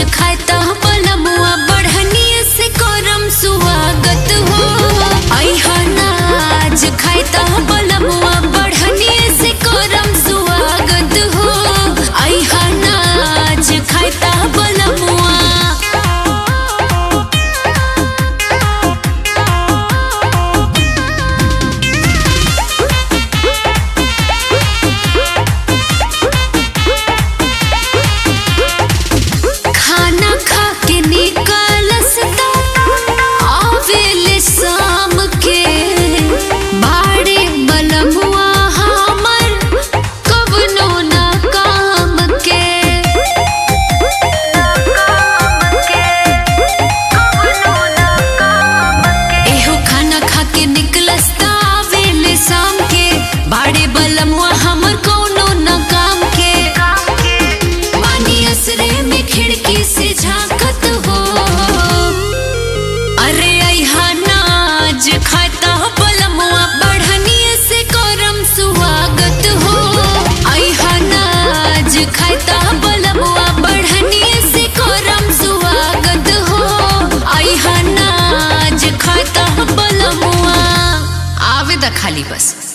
खाता बलमुआ बढ़निया से करम सुवागत हो। आज खाता बलमुआ बढ़निया से करम सुवागत हो। आज खाता बलमुआ खिड़की से झांकत हो। अरे आज खाता बलमुआ बढ़निया से करम सुवागत हो। आज खाता बलमुआ बढ़निया से करम सुवागत हो। आज खाता बलमुआ आवे द खाली बस।